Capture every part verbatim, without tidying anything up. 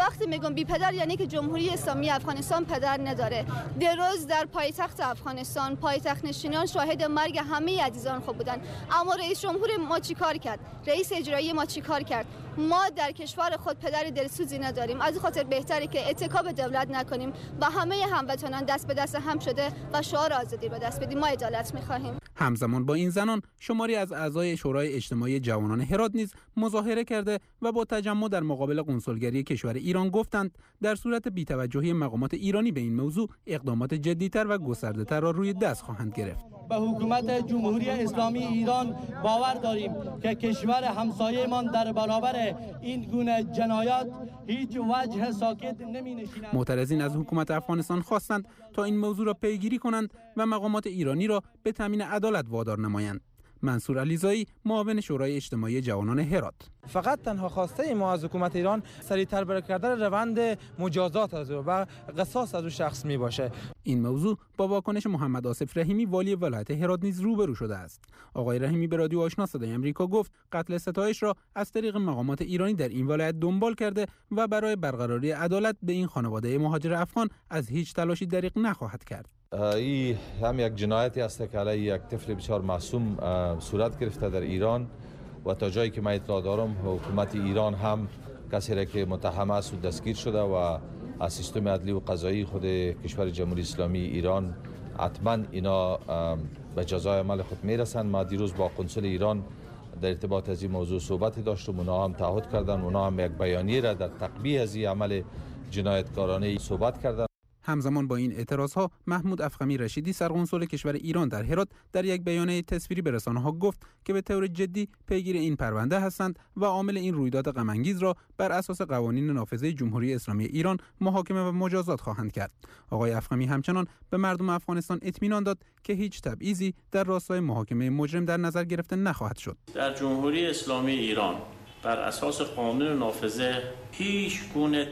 وقتی میگم بی پدر یعنی که جمهوری اسلامی افغانستان پدر نداره. دیروز در پایتخت افغانستان پایتخت نشینان شاهد مرگ همه عزیزان خود بودن، اما رئیس جمهور ما چی کار کرد؟ رئیس اجرایی ما چی کار کرد؟ ما در کشور خود پدر دلسوزی نداریم. از خاطر بهتره که اتکا به دولت نکنیم و همه هموطنان دست به دست هم شده و شعار آزادی به دست بدیم. ما عدالت می‌خواهیم. همزمان با این زنان شماری از اعضای شورای اجتماعی جوانان هرات نیز مظاهره کرده و با تجمع در مقابل کنسولگری کشور ایران گفتند در صورت بی‌توجهی مقامات ایرانی به این موضوع اقدامات جدی‌تر و گسترده‌تر را روی دست خواهند گرفت. به حکومت جمهوری اسلامی ایران باور داریم که کشور همسایه‌مان در برابر این گونه جنایات هیچ وجه ساکت نمی‌نشیند. معترضین از حکومت افغانستان خواستند تا این موضوع را پیگیری کنند و مقامات ایرانی را به تامین عدالت وادار نمایند. منصور علیزایی، معاون شورای اجتماعی جوانان هرات: فقط تنها خواسته ما از حکومت ایران سریعتر برای کردن روند مجازات از او و قصاص از او شخص می باشه. این موضوع با واکنش محمد آصف رحیمی والی ولایت هرات نیز روبرو شده است. آقای رحیمی به رادیو آشنا صدای آمریکا گفت قتل ستایش را از طریق مقامات ایرانی در این ولایت دنبال کرده و برای برقراری عدالت به این خانواده مهاجر افغان از هیچ تلاشی دریغ نخواهد کرد. این هم یک جنایتی است که علیه یک طفل بسیار معصوم صورت گرفته در ایران و تا جایی که من اطلاع دارم حکومت ایران هم کسی را که متهم است و دستگیر شده و از سیستم عدلی و قضایی خود کشور جمهوری اسلامی ایران حتما اینا به جزای عمل خود میرسند. ما دیروز با قنصل ایران در ارتباط از این موضوع صحبت داشتم، اونا هم تعهد کردن، اونا هم یک بیانیه را در تقبیح از این عمل جنایتکارانه صحبت کردن. همزمان با این اعتراضها محمود افخمی رشیدی سرقنصل کشور ایران در هرات در یک بیانیه تصویری به رسانه‌ها گفت که به طور جدی پیگیر این پرونده هستند و عامل این رویداد غم انگیز را بر اساس قوانین نافذه جمهوری اسلامی ایران محاکمه و مجازات خواهند کرد. آقای افخمی همچنان به مردم افغانستان اطمینان داد که هیچ تبعیضی در راستای محاکمه مجرم در نظر گرفته نخواهد شد. در جمهوری اسلامی ایران بر اساس قانون نافذه هیچ گونه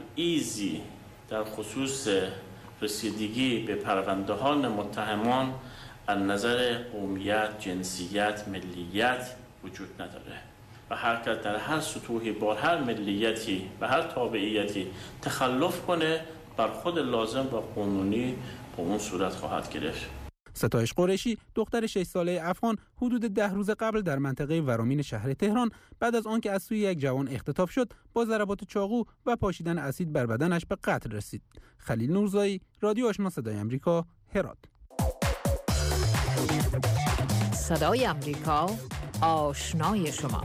تبعیضی در خصوص رسیدگی به پرونده‌های متهمان از نظر قومیت، جنسیت، ملیت وجود نداره و هر کس در هر سطوحی با هر ملیتی و هر تابعیتی تخلف کنه بر خود لازم و قانونی به اون صورت خواهد گرفت. ستایش قریشی دختر شش ساله افغان حدود ده روز قبل در منطقه ورامین شهر تهران بعد از آنکه از سوی یک جوان اختطاف شد با ضربات چاقو و پاشیدن اسید بر بدنش به قتل رسید. خلیل نورزایی، رادیو آشنا صدای آمریکا، هرات. صدای آمریکا، آشنای شما.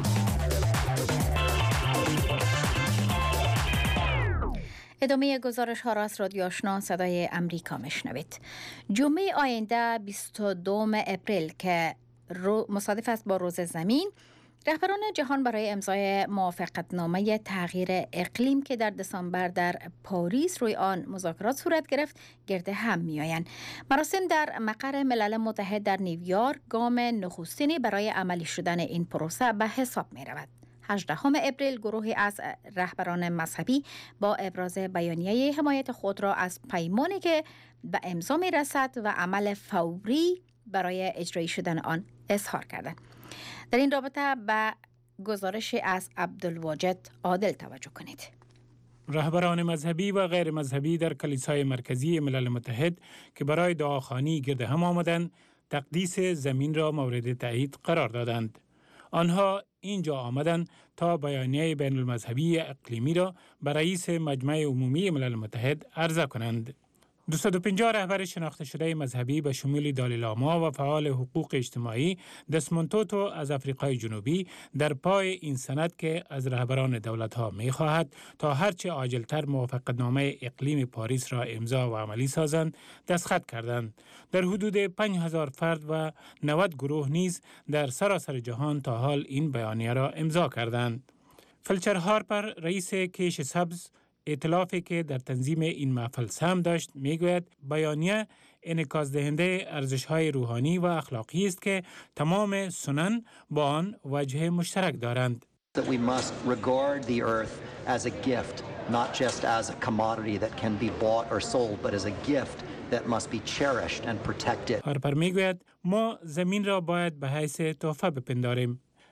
ادامه گزارش ها را از رادیو آشنا صدای امریکا میشنوید. جمعه آینده بیست و دوم اپریل که مصادف است با روز زمین، رهبران جهان برای امضای موافقتنامه تغییر اقلیم که در دسامبر در پاریس روی آن مذاکرات صورت گرفت گرد هم میآیند. مراسم در مقر ملل متحد در نیویورک گام نخستینی برای عملی شدن این پروسه به حساب می رود. هجدهم اپریل گروهی از رهبران مذهبی با ابراز بیانیه حمایت خود را از پیمانی که به امضا می رسد و عمل فوری برای اجرایی شدن آن اظهار کردند. در این رابطه به گزارش از عبدالواجد عادل توجه کنید. رهبران مذهبی و غیر مذهبی در کلیسای مرکزی ملل متحد که برای دعاخوانی گرد هم آمدند، تقدیس زمین را مورد تایید قرار دادند. آنها اینجا آمدند تا بیانیه بین المذهبی اقلیمی را به رئیس مجمع عمومی ملل متحد عرضه کنند. دویست و پنجاه رهبر شناخته شده مذهبی به شمول دالی لاما و فعال حقوق اجتماعی دسموند توتو از آفریقای جنوبی در پای این سند که از رهبران دولت‌ها می‌خواهد تا هرچه عاجل‌تر موافقتنامه اقلیم پاریس را امضا و عملی سازند دستخط کردند. در حدود پنج هزار فرد و نود گروه نیز در سراسر جهان تا حال این بیانیه را امضا کردند. فلچر هارپر رئیس کیش سبز ائتلافی که در تنظیم این محفل سهم داشت میگوید بیانیه انعکاس دهنده ارزش‌های روحانی و اخلاقی است که تمام سنن با آن وجه مشترک دارند. That we must regard the earth as a gift, not just as a commodity that can be bought or sold, but as a gift that must be cherished and protected. هارپر میگوید ما زمین را باید به حیث تحفه بپنداریم،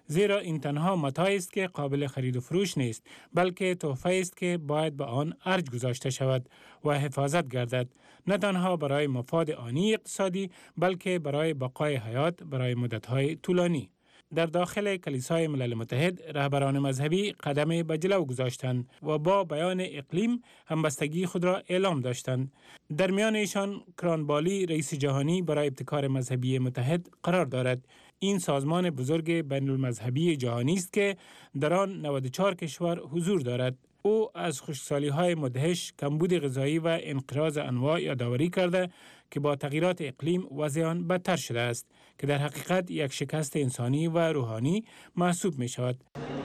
زیرا این تنها متاعی است که قابل خرید و فروش نیست، بلکه تحفه است که باید به آن ارج گذاشته شود و حفاظت گردد، نه تنها برای مفاد آنی اقتصادی بلکه برای بقای حیات برای مدت‌های طولانی. در داخل کلیسای ملل متحد رهبران مذهبی قدم به جلو گذاشتند و با بیان اقلیم همبستگی خود را اعلام داشتند. در میان ایشان کرانبالی رئیس جهانی برای ابتکار مذهبی متحد قرار دارد. این سازمان بزرگ بین المذهبی جهانی است که در آن نود و چهار کشور حضور دارد. او از خشکسالی‌های مدهش، کمبود غذایی و انقراض انواع یادآوری کرده که با تغییرات اقلیم وضع آن بدتر شده است که در حقیقت یک شکست انسانی و روحانی محسوب می شود.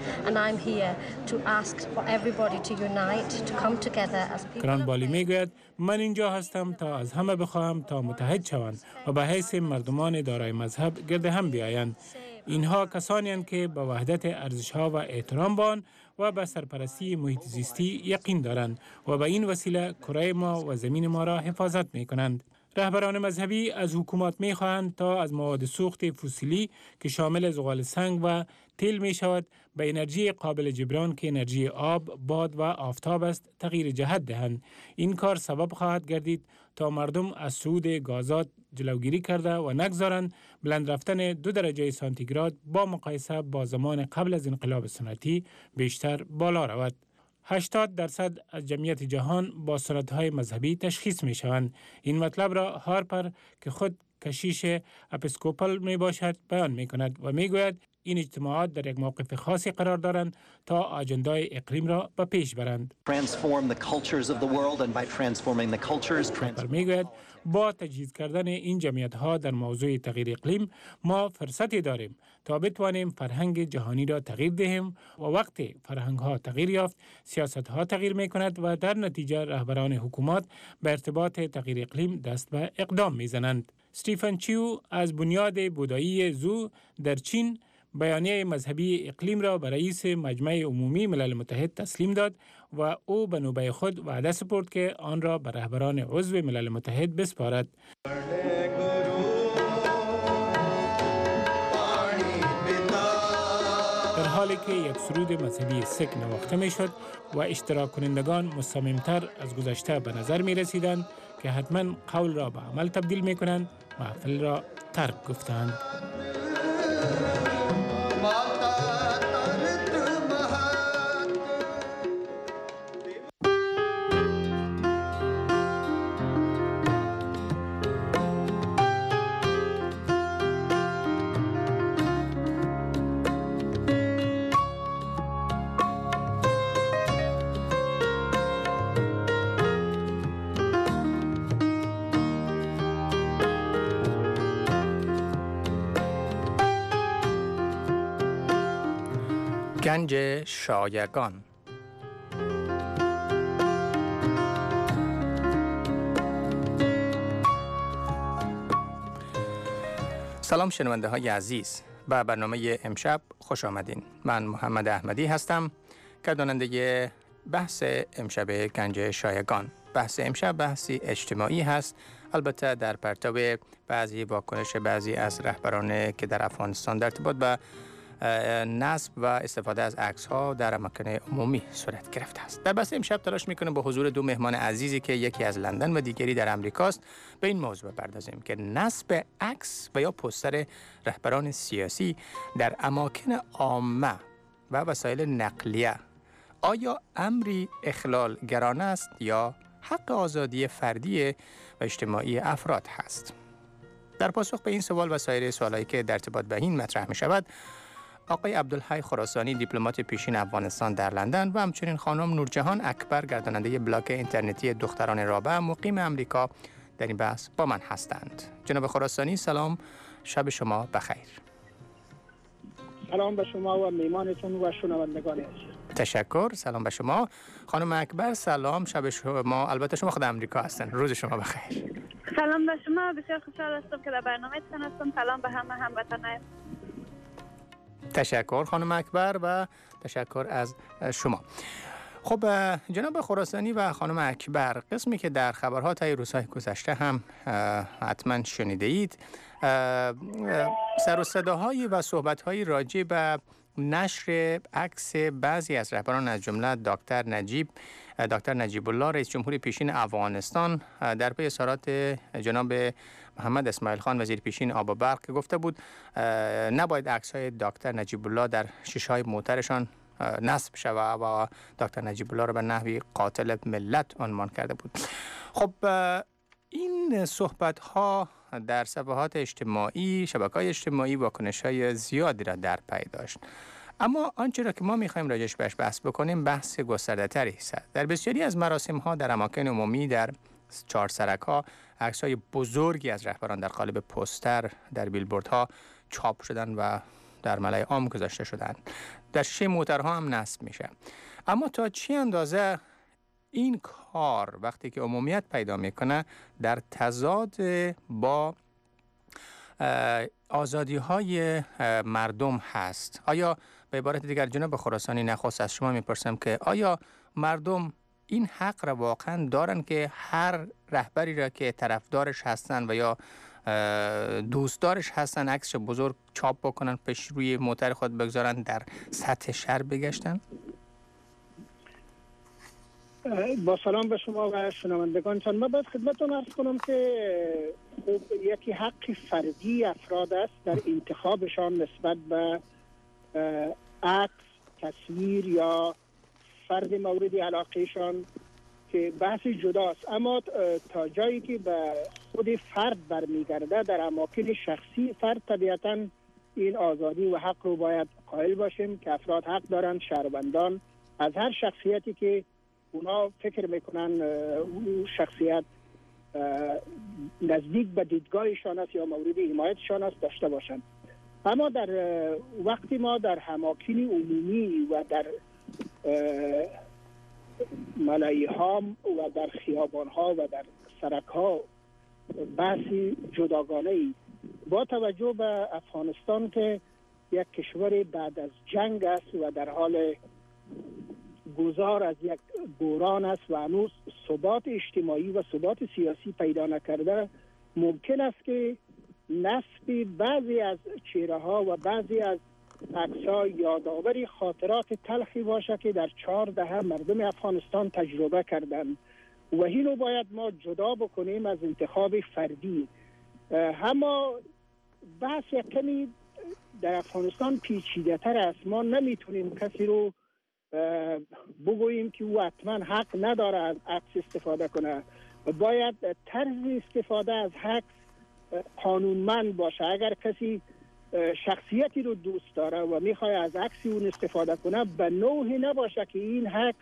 کرانبالی می گوید من اینجا هستم تا از همه بخواهم تا متحد شوند و به حیث مردمان دارای مذهب گرد هم بیایند. اینها کسانی هستند که به وحدت ارزش‌ها و احترام به آن و به سرپرستی محیط زیستی یقین دارند و به این وسیله کره ما و زمین ما را حفاظت می کنند. رهبران مذهبی از حکومت می خواهند تا از مواد سوخت فسیلی که شامل زغال سنگ و تیل می شود به انرژی قابل جبران که انرژی آب، باد و آفتاب است تغییر جهت دهند. این کار سبب خواهد گردید تا مردم از صعود گازات جلوگیری کرده و نگذارند بلند رفتن دو درجه سانتیگراد با مقایسه با زمان قبل از انقلاب صنعتی بیشتر بالا رود. هشتاد درصد از جمعیت جهان با سنت‌های مذهبی تشخیص می شوند. این مطلب را هارپر که خود کشیش اپیسکوپال می باشد بیان می کند و می گوید این اجتماعات در یک موقف خاصی قرار دارند تا آجندای اقلیم را به پیش برند. هارپر می گوید با تجهیز کردن این جمعیت‌ها در موضوع تغییر اقلیم ما فرصتی داریم تا بتوانیم فرهنگ جهانی را تغییر دهیم و وقتی فرهنگ‌ها تغییر یافت سیاست‌ها تغییر می‌کند و در نتیجه رهبران حکومت به ارتباط تغییر اقلیم دست به اقدام می‌زنند. استیفن چیو از بنیاد بودایی زو در چین بیانیه مذهبی اقلیم را به رئیس مجمع عمومی ملل متحد تسلیم داد و او به نوبه خود وعده سپرد که آن را به رهبران عضو ملل متحد بسپارد. در حالی که یک سرود مذهبی سک نواخته می شد و اشتراک کنندگان مصممتر از گذشته به نظر می رسیدند که حتما قول را به عمل تبدیل می کنند، محفل را ترک گفتند. گنج شایگان. سلام شنونده های عزیز، به برنامه امشب خوش آمدین. من محمد احمدی هستم، گرداننده بحث امشب گنج شایگان. بحث امشب بحثی اجتماعی هست، البته در پرتو بعضی واکنش بعضی از رهبران که در افغانستان در ارتباط به نصب و استفاده از عکس‌ها در اماکن عمومی صورت گرفته است. در بحث امشب تلاش می‌کنیم با حضور دو مهمان عزیزی که یکی از لندن و دیگری در امریکاست به این موضوع بپردازیم که نصب عکس و یا پوستر رهبران سیاسی در اماکن عامه و وسایل نقلیه آیا امری اخلال گرانه است یا حق آزادی فردی و اجتماعی افراد هست؟ در پاسخ به این سوال و سایر سوالایی که در ارتباط به این مطرح می شود، آقای عبدالحی خراسانی دیپلمات پیشین افغانستان در لندن و همچنین خانم نورجهان اکبر گرداننده بلاگ اینترنتی دختران رابعه مقیم امریکا در این بحث با من هستند. جناب خراسانی سلام، شب شما بخیر. سلام به شما و میمانتون و شنوندگان عزیز. تشکر، سلام به شما. خانم اکبر سلام، شب شما، البته شما خود امریکا هستن، روز شما بخیر. سلام به شما، بسیار خوشحال هستم که در برنامه‌تون هستم. سلام به همه هموطنان. تشکر خانم اکبر و تشکر از شما. خب جناب خراسانی و خانم اکبر، قسمی که در خبرها طی روزهای گذشته هم حتما شنیده اید، سر و صداهایی و صحبت‌هایی راجع به نشر عکس بعضی از رهبران از جمله دکتر نجیب دکتر نجیب الله رئیس جمهور پیشین افغانستان در پی اظهارات جناب محمد اسماعیل خان وزیر پیشین آب و برق که گفته بود نباید عکس‌های دکتر نجیب الله در شیشه‌های موترشان نصب شود و دکتر نجیب الله را به نحوی قاتل ملت عنوان کرده بود. خب این صحبت‌ها در صفحات اجتماعی، شبکه‌های اجتماعی واکنش‌های زیادی را در پی داشت. اما آنچه را که ما می‌خوایم راجعش بهش بحث بکنیم بحث گسترده‌تری است. در بسیاری از مراسم‌ها در اماکن عمومی در چهار سرک‌ها عکس‌های بزرگی از رهبران در قالب پوستر در بیلبوردها چاپ شدن و در ملأ عام گذاشته شدن. در شیشه موترها هم نصب میشه. اما تا چه اندازه این کار وقتی که عمومیت پیدا میکنه در تضاد با آزادی های مردم هست؟ آیا به عبارت دیگر جناب خراسانی نخست از شما میپرسم که آیا مردم این حق را واقعا دارن که هر رهبری را که طرفدارش هستن و یا دوستدارش هستن عکسش بزرگ چاپ بکنن پیش روی موتر خود بگذارن در سطح شهر بگشتن؟ با سلام به شما و شنوندگانتان. من باید خدمتتون عرض کنم که خب یکی حق فردی افراد است در انتخابشان نسبت به عکس، تصویر یا فرد مورد علاقهشان که بحث جداست. اما تا جایی که به خود فرد برمیگرده در اماکن شخصی فرد طبیعتا این آزادی و حق رو باید قائل باشیم که افراد حق دارن، شهروندان از هر شخصیتی که اونا فکر میکنن اون شخصیت نزدیک به دیدگاهشان است یا مورد حمایتشان است داشته باشند. اما در وقتی ما در اماکن عمومی و در ملأ ها و در خیابان ها و در سرک ها بحثی جداگانه ای با توجه به افغانستان که یک کشور بعد از جنگ است و در حال گذار از یک بحران است و هنوز ثبات اجتماعی و ثبات سیاسی پیدا نکرده، ممکن است که نصب بعضی از چهره ها و بعضی از عکس‌ها یادآور خاطرات تلخی باشه که در چهار دهه مردم افغانستان تجربه کردند و اینو باید ما جدا بکنیم از انتخاب فردی. اما بحث یک کمی در افغانستان پیچیده تر است. ما نمیتونیم کسی رو بگوییم که او حتما حق نداره از عکس استفاده کنه. باید طرز استفاده از عکس قانونمند باشه. اگر کسی شخصیتی رو دوست داره و میخواد از عکس اون استفاده کنه به نوعی نباشه که این عکس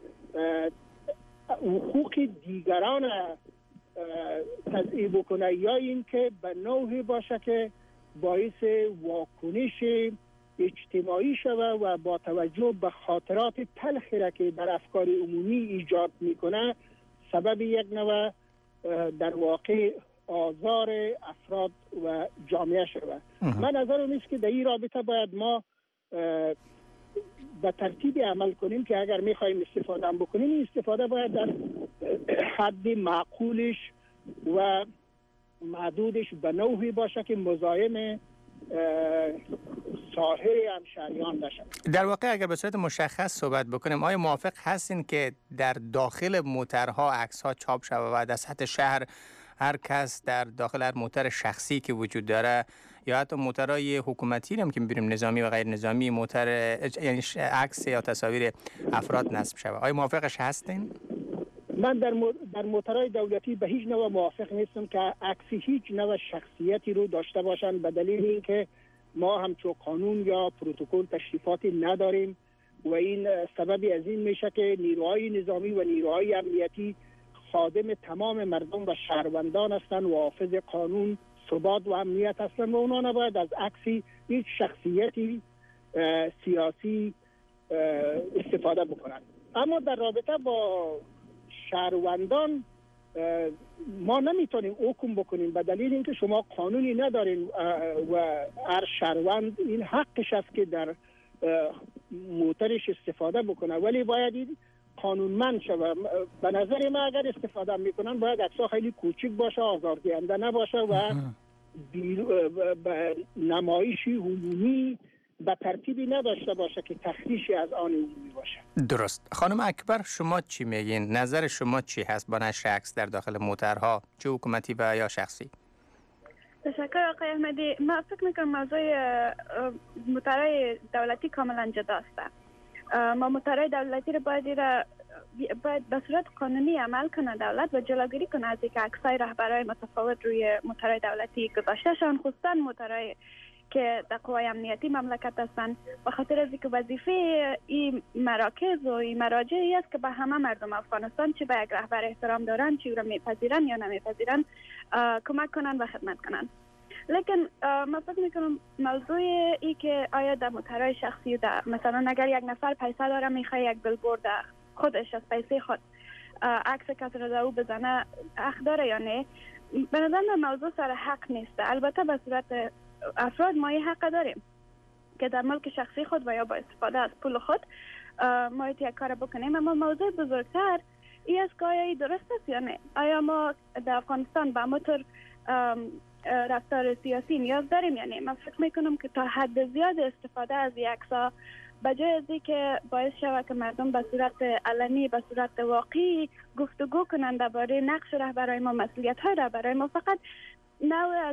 حقوق دیگران تضعیف بکنه یا این که به نوعی باشه که باعث واکنش اجتماعی شود و با توجه به خاطرات تلخی را که در افکار عمومی ایجاد میکنه سبب یک نوع در واقع آزار افراد و جامعه شود. من نظرم است که در این رابطه باید ما به ترتیب عمل کنیم که اگر میخوایم استفاده بکنیم این استفاده باید در حد معقولش و محدودش به نوعی باشه که مزاحم سایر همشهریان نشد. در واقع اگر به صورت مشخص صحبت بکنیم آیا موافق هستین که در داخل موترها عکس‌ها چاپ شود و در سطح شهر هر کس در داخل هر موتر شخصی که وجود داره یا حتی موترهای حکومتی هم که می‌بینیم نظامی و غیر نظامی موتر یعنی عکس یا تصاویر افراد نصب شود، آیا موافقش هستین؟ من در در موترهای دولتی به هیچ نوع موافق نیستم که عکس هیچ نوع شخصیتی رو داشته باشن به دلیل اینکه ما همچون قانون یا پروتکل تشریفاتی نداریم و این سببی از این میشه که نیروهای نظامی و نیروهای امنیتی خادم تمام مردم و شهروندان هستند و حافظ قانون، ثبات و امنیت هستند و اونا نباید از عکسی هیچ شخصیتی سیاسی استفاده بکنند. اما در رابطه با شهروندان ما نمیتونیم حکم بکنیم به دلیل اینکه شما قانونی ندارین و هر شهروند این حقش است که در موترش استفاده بکنه، ولی باید این قانونمند شود. به نظر من اگر استفاده میکنن باید عکس‌ها خیلی کوچک باشه، آزاردهنده نباشه و نمایشی عمومی به ترتیبی نداشته باشه که تخریشی از آن عمومی باشه. درست. خانم اکبر شما چی میگین؟ نظر شما چی هست با نشر عکس در داخل موترها، چه حکومتی و یا شخصی؟ تشکر آقای احمدی. ما فکر میکنم موضوع موترهای دولتی کاملا جداست. ما موترهای دولتی رو باید را باید به صورت قانونی عمل کنه دولت و جلوگیری کنه از اینکه عکسای رهبرای متفاوت روی موترهای دولتی گذاشته شون، خصوصا موترهای که در قوای امنیتی مملکت هستند، به خاطر از اینکه وظیفه این مراکز و این مراجعی است که به همه مردم افغانستان چه به یک رهبر احترام دارن، چه او را میپذیرن یا نمیپذیرن، کمک کنن و خدمت کنن. لیکن من فکر میکنم موضوع ای که آیا در موترهای شخصی در مثلا اگر یک نفر پیسه داره میخواد یک بیلبورد خودش از پیسه خود عکس کسی را در او بزنه حق داره یا نه، به نظر من موضوع سر حق نیست. البته به صورت افراد ما این حق داریم که در ملک شخصی خود و یا با استفاده از پول خود ما یک کار بکنیم، اما موضوع بزرگتر این است که آیا این درست است یا نه. آیا ما در افغانستان با موتور رفتار سیاسی نیاز داریم یا نه؟ من فکر میکنم که تا حد زیاد استفاده از این عکس‌ها بجای از اینکه باعث شود که مردم به صورت علنی به صورت واقعی گفتگو کنند درباره نقش رهبرای ما، مسئولیت‌های رهبرای ما، فقط نوع از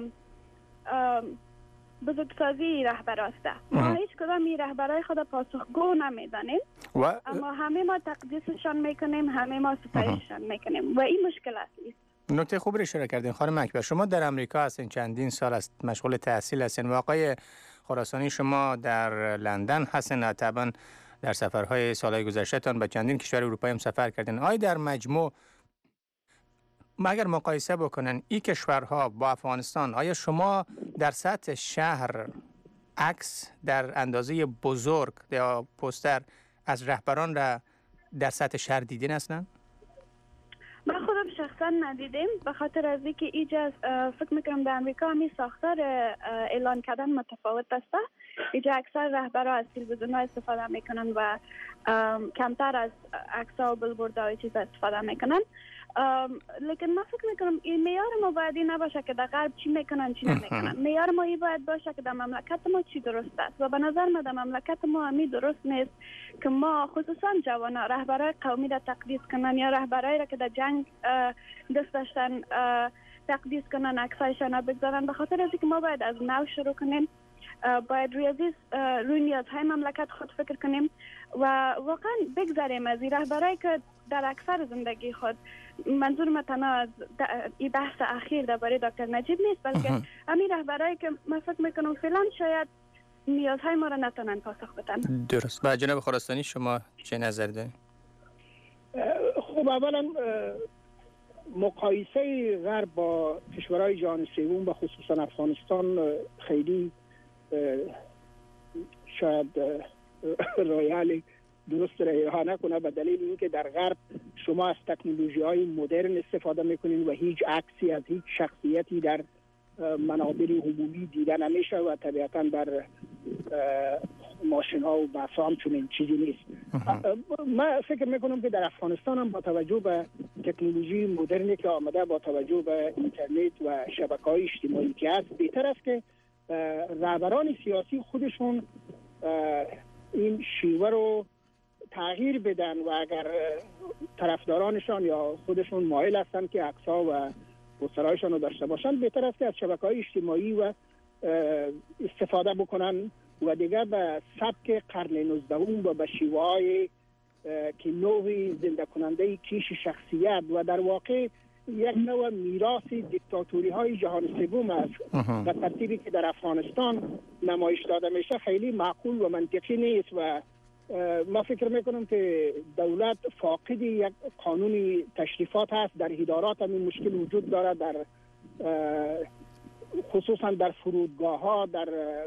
بزرگسازی رهبر است. ما هیچ کدام این رهبرای خود پاسخگو نمیدانیم و اما همه ما تقدیسشان میکنیم، همه ما ستایششان میکنیم و این مشکل است. نکته خوب رو اشاره کردین خانم اکبر. شما در امریکا هستین، چندین سال است مشغول تحصیل هستین و آقای خراسانی شما در لندن هستین، طبعا در سفرهای سالهای گذشته تان به چندین کشور اروپایی هم سفر کردین. آیا در مجموع اگر مقایسه بکنن این کشورها با افغانستان، آیا شما در سطح شهر عکس در اندازه بزرگ یا پوستر از رهبران را در سطح شهر دیدین اصلا؟ من خودم شخصا ندیدیم، به خاطر از اینکه اینجا فکر میکنم در امریکا همی ساختار اعلان کردن متفاوت است. اینجا اکثر رهبرها از تلویزیون استفاده میکنن و کمتر از عکس‌ها و بیلبوردها و چیز استفاده میکنن. لیکن من فکر میکنم این معیار ما باید این نباشه که در غرب چی میکنن چی نمیکنن. معیار ما این باید باشه که در مملکت ما چی درست است و به نظر من در مملکت ما همی درست نیست که ما خصوصا جوانا رهبرای قومی را تقدیس کنن یا رهبرایی را که در جنگ دست داشتن تقدیس کنن، عکسایشان را بگذارن. به خاطر از اینکه ما باید از نو شروع کنیم، باید روی عزیز روی نیازهای مملکت خود فکر کنیم و واقعا بگذاریم از این رهبرایی که در اکثر زندگی خود، منظور من تنها از این بحث اخیر درباره دکتر نجیب نیست، بلکه همین رهبرایی که من فکر میکنم فعلا شاید نیازهای ما را نتونن پاسخ بدن. درست. و جناب خراسانی شما چه نظر دارید؟ خب اولا مقایسه غرب با کشورهای جهان سوم و خصوصا افغانستان خیلی شاید رایال درست رها نکنه، به دلیل اینکه در غرب شما از تکنولوژی های مدرن استفاده میکنین و هیچ عکسی از هیچ شخصیتی در منابر عمومی دیده نمیشه و طبیعتا در ماشین ها و بس هم چنین چیزی نیست. من فکر میکنم که در افغانستان هم با توجه به تکنولوژی مدرنی که آمده، با توجه به اینترنت و شبکه های اجتماعی که هست، بهتر است که رهبران سیاسی خودشون این شیوه رو تغییر بدن و اگر طرفدارانشان یا خودشون مایل هستن که عکس‌ها و پوسترهایشان رو داشته باشن، بهتر است که از شبکه‌های اجتماعی و استفاده بکنن و دیگه به سبک قرن نوزدهم و به شیوه‌های که نوعی زنده کننده کیش شخصیت و در واقع یک نوع میراث دیکتاتوری های جهان سوم است و ترتیبی که در افغانستان نمایش داده میشه خیلی معقول و منطقی نیست و ما فکر میکنم که دولت فاقد یک قانون تشریفات هست. در ادارات هم این مشکل وجود داره، در خصوصا در فرودگاه ها، در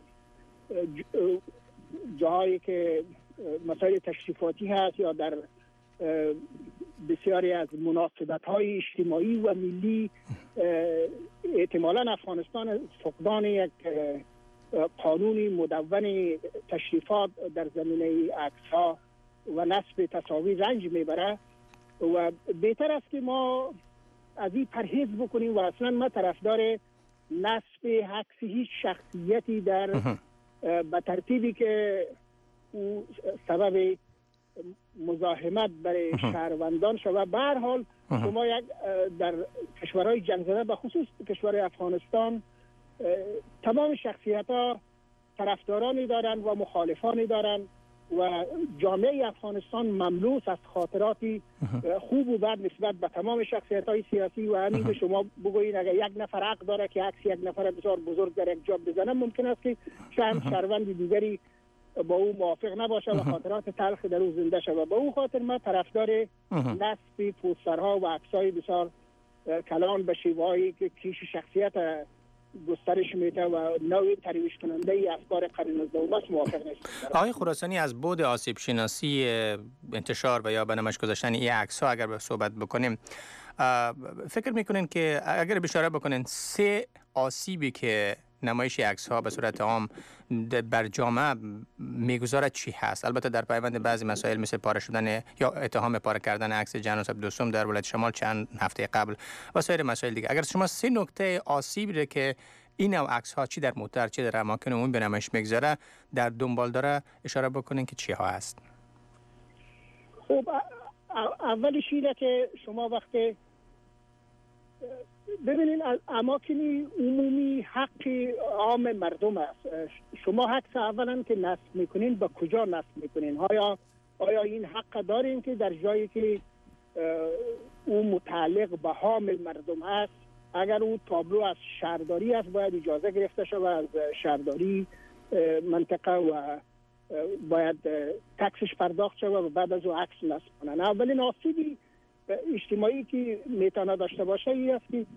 جاهایی که مسائل تشریفاتی هست یا در بسیاری از مناسبت های اجتماعی و ملی. احتمالاً افغانستان فقدان یک قانونی مدون تشریفات در زمینه عکس ها و نصب تصاویر رنج میبره و بهتر است که ما از این پرهیز بکنیم و اصلا ما طرفدار نصب عکس هیچ شخصیتی در به ترتیبی که او سبب مزاحمت برای شهروندان شود. به هر حال شما یک در کشورهای جنگ زده به خصوص کشور افغانستان تمام شخصیت ها طرفدارانی دارند و مخالفانی دارند و جامعه افغانستان مملوس از خاطراتی خوب و بد نسبت به تمام شخصیت های سیاسی و همین که شما بگویید اگر یک نفر حق داره که عکس یک نفر بسیار بزرگ در یک جا بزنه، ممکن است که چند شهروند دیگری با او موافق نباشه و خاطرات تلخ در او زنده شود. با او خاطر ما طرفدار نصب پوسترها و عکس‌های بسیار کلان به شیوه‌ای که کیش شخصیت گسترش میده و نوع ترویج کننده ای افکار قرن نوزدهم است موافق نیست. آقای خراسانی، از بعد آسیب شناسی انتشار و یا به نمایش گذاشتن این عکس ها اگر به صحبت بکنیم، فکر میکنین که اگر اشاره بکنین سه آسیبی که نمایش عکس ها به صورت عام بر جامعه میگذارد چی هست؟ البته در پیوند بعضی مسائل مثل پاره شدن یا اتهام پاره کردن عکس جناب دوستم در ولایت شمال چند هفته قبل و سایر مسائل دیگه، اگر شما سه نکته آسیبی رو که این نوع عکس ها چی در موتر چی در اماکن عمومی به نمایش میگذاره در دنبال داره اشاره بکنین که چی ها هست؟ خب اولش اینه که شما وقتی ببینین اماکن عمومی حق عام مردم است. شما حق اولا که نصب میکنین با کجا نصب میکنین؟ آیا آیا این حق دارین که در جایی که او متعلق به عام مردم است، اگر او تابلو از شهرداری است باید اجازه گرفته شود از شهرداری منطقه و باید تکسش پرداخت شود و بعد از او عکس نصب کنن. اولین آسیبی اجتماعی که میتونه داشته باشه این است که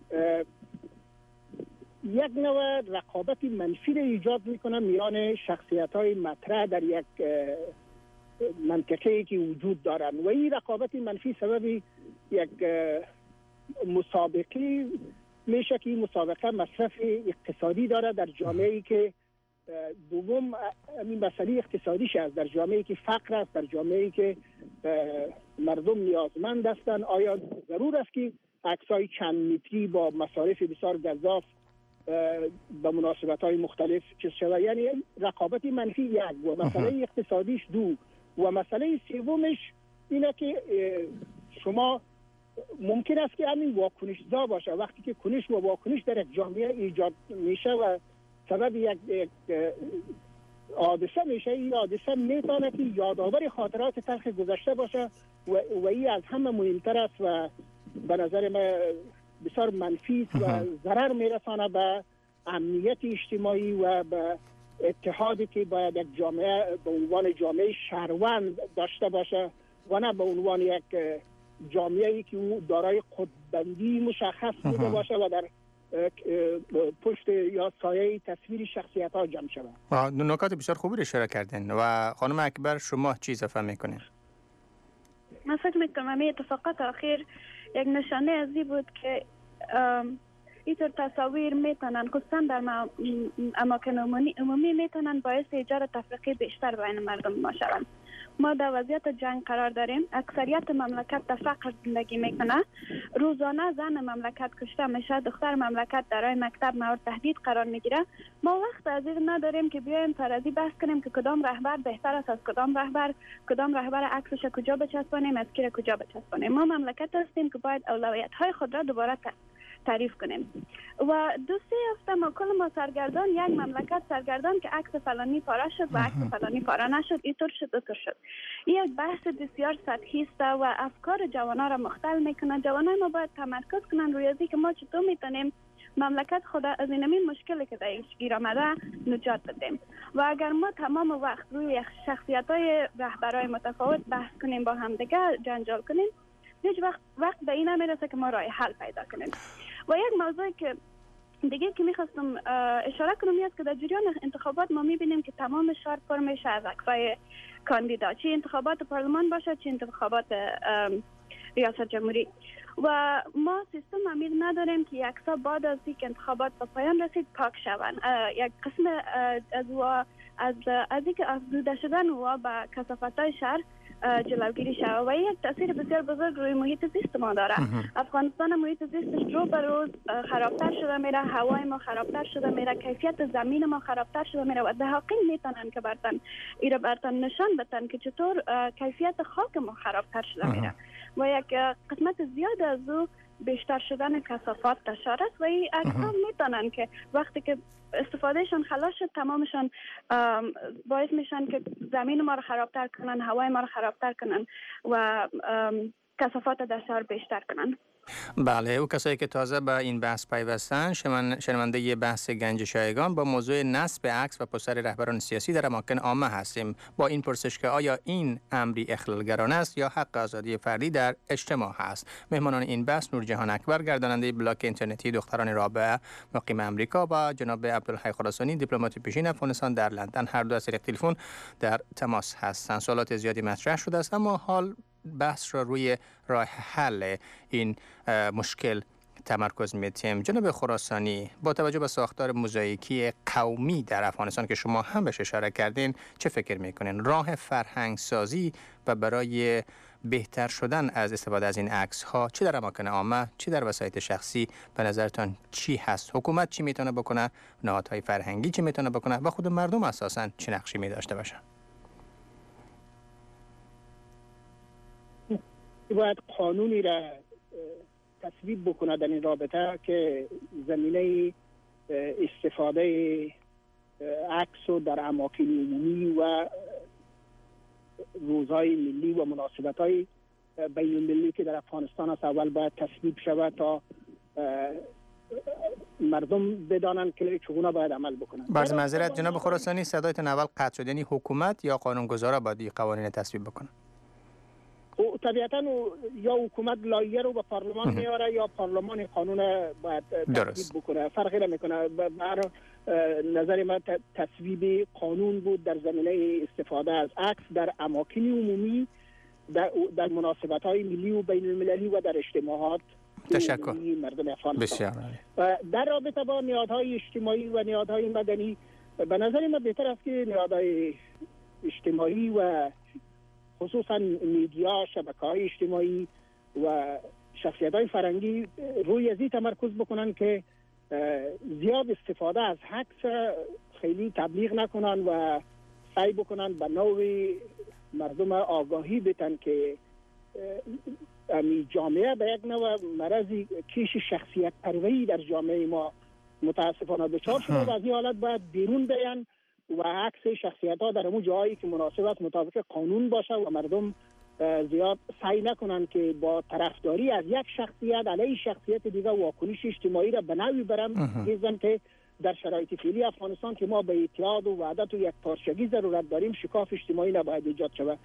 یک نوع رقابت منفی را ایجاد میکنه میان شخصیت های مطرح در یک منطقه‌ای که وجود دارن و این رقابت منفی سبب یک مسابقه میشه که این مسابقه مصرف اقتصادی داره در جامعه‌ای که دوم این مسئله اقتصادیش است، در جامعه‌ای که فقر است، در جامعه‌ای که مردم نیازمند هستند. آیا ضرور است که عکس‌های چند متری با مصارف بسیار گزاف به مناسبت‌های مختلف چیز شود؟ یعنی رقابت منفی یک و مسئله اقتصادیش دو و مسئله سومش اینه که شما ممکن است که همین واکنش زا باشه. وقتی که کنش و واکنش در یک جامعه ایجاد میشه و سبب یک, یک حادثه میشه، این حادثه میتونه که یادآور خاطرات تلخ گذشته باشه و, و این از همه مهمتر است و به نظر من بسیار منفی و ضرر میرسانه به امنیت اجتماعی و به اتحادی که باید یک جامعه به عنوان جامعه شهروند داشته باشه و نه به عنوان یک جامعه‌ای که او دارای خودبندی مشخص بوده باشه و در پشت یا سایه تصویر شخصیت ها جمع شود. نکات بسیار خوبی اشاره کردین و خانم اکبر شما چی اضافه میکنین؟ من فکر میکنم همه اتفاقات اخیر یک نشانه ازی بود که اینطور تصاویر میتونن خصوصا در اماکن عمومی میتونن باعث ایجاد تفرقه بیشتر بین مردم ما شوند. ما در وضعیت جنگ قرار داریم، اکثریت مملکت در فقر زندگی میکنه، روزانه زن مملکت کشته میشه، دختر مملکت در مکتب مورد تهدید قرار میگیره. ما وقت از این نداریم که بیایم سر از این بحث کنیم که کدام رهبر بهتر است از کدام رهبر، کدام رهبر عکسش کجا بچسبانیم، از کی کجا بچسبانیم. ما مملکت هستیم که باید اولویت های خود را دوباره تعریف کنیم. و دو سه هفته ما کل ما سرگردان یک مملکت سرگردان که عکس فلانی پاره شد و عکس فلانی پاره نشد، اینطور شد اینطور شد. این یک بحث بسیار سطحی است و افکار جوانا را مختل میکنه. جوانان ما باید تمرکز کنن روی اینکه که ما چطور میتونیم مملکت خود از این مشکلی که درش گیر آمده نجات بدیم. و اگر ما تمام وقت روی شخصیت های رهبرای متفاوت بحث کنیم با همدیگه جنجال کنیم، هیچ وقت وقت به این نمیرسه که ما راه حل پیدا کنیم. و یک موضوعی که دیگه که میخواستم اشاره کنم است که در جریان انتخابات ما میبینیم که تمام شهر پر میشه از عکسای کاندیدا، چه انتخابات پارلمان باشه چه انتخابات ریاست جمهوری. و ما سیستم امیر نداریم که عکس‌ها بعد از اینکه انتخابات به پایان رسید پاک شوند. یک قسم از و از از اینکه افزوده شدن و با کثافت‌های شهر جلوگیری شود و این یک تاثیر بسیار بزرگ روی محیط زیست ما داره. افغانستان محیط زیستش رو به روز خرابتر شده میره، هوای ما خرابتر شده میره، کیفیت زمین ما خرابتر شده میره و دقیقاً میتونن که برتن ایره برتن نشان بدن که چطور کیفیت خاک ما خرابتر شده میره و یک قسمت زیاد از او بیشتر شدن کثافات دچار است و این عکس ها میتونن که وقتی که استفادهشان خلاص شد تمامشان باعث میشن که زمین ما رو خرابتر کنن، هوای ما رو خرابتر کنن و کثافات دچار بیشتر کنن. بله، او کسایی که تازه به این بحث پیوستن، شنونده ی بحث گنج شایگان با موضوع نصب عکس و پوستر رهبران سیاسی در اماکن عامه هستیم با این پرسش که آیا این امری اخلالگرانه است یا حق آزادی فردی در اجتماع هست. مهمانان این بحث نورجهان اکبر، گرداننده بلاک اینترنتی دختران رابعه مقیم امریکا و جناب عبدالحی خراسانی، دیپلمات پیشین افغانستان در لندن، هر دو از طریق تلفن در تماس هستند. سوالات زیادی مطرح شده است اما حال بحث را روی راه حل این مشکل تمرکز می‌تیم. جناب خراسانی، با توجه به ساختار موزاییکی قومی در افغانستان که شما هم بهش اشاره کردین، چه فکر میکنین؟ راه فرهنگ سازی و برای بهتر شدن از استفاده از این عکس ها چه در اماکن عامه چه در وسایط شخصی به نظرتان چی هست؟ حکومت چی میتونه بکنه؟ نهادهای فرهنگی چی میتونه بکنه؟ و خود مردم اساساً چه نقشی می داشته باشن؟ باید قانونی را تصویب بکنه در این رابطه که زمینه استفاده عکس و در اماکن عمومی و روزهای ملی و مناسبت‌های بین المللی که در افغانستان است اول باید تصویب شود تا مردم بدانند که چگونه باید عمل بکنند. باز معذرت جناب خراسانی، صدایتان اول قطع شد. یعنی حکومت یا قانونگذارا باید این قوانین تصویب بکنن؟ طبیعتا یا حکومت لایحه رو به پارلمان میاره یا پارلمان قانون باید تصویب بکنه، فرقی نمیکنه. بر نظر من تصویب قانون بود در زمینه استفاده از عکس در اماکن عمومی، در, در مناسبت‌های ملی و بین المللی و در اجتماعات تشکر مردم افغانستان. بسیار. در رابطه با نهادهای اجتماعی و نهادهای مدنی، به نظر من بهتر است که نهادهای اجتماعی و خصوصا میدیا، شبکه‌های اجتماعی و شخصیت‌های فرهنگی روی ازی تمرکز بکنن که زیاد استفاده از عکس خیلی تبلیغ نکنن و سعی بکنن به نوعی مردم آگاهی بدن که امی جامعه به یک نوع مرضی کیش شخصیت پروری در جامعه ما متاسفانه دچار شده و از این حالت باید بیرون بیان و عکس شخصیت ها در اون جایی که مناسبت مطابق قانون باشه و مردم زیاد سعی نکنن که با طرفداری از یک شخصیت علیه شخصیت دیگه واکنش اجتماعی را به نوعی برم گیزن که در شرایط فعلی افغانستان که ما به اتحاد و وحدت و یک پارچگی ضرورت داریم، شکاف اجتماعی نباید ایجاد شود.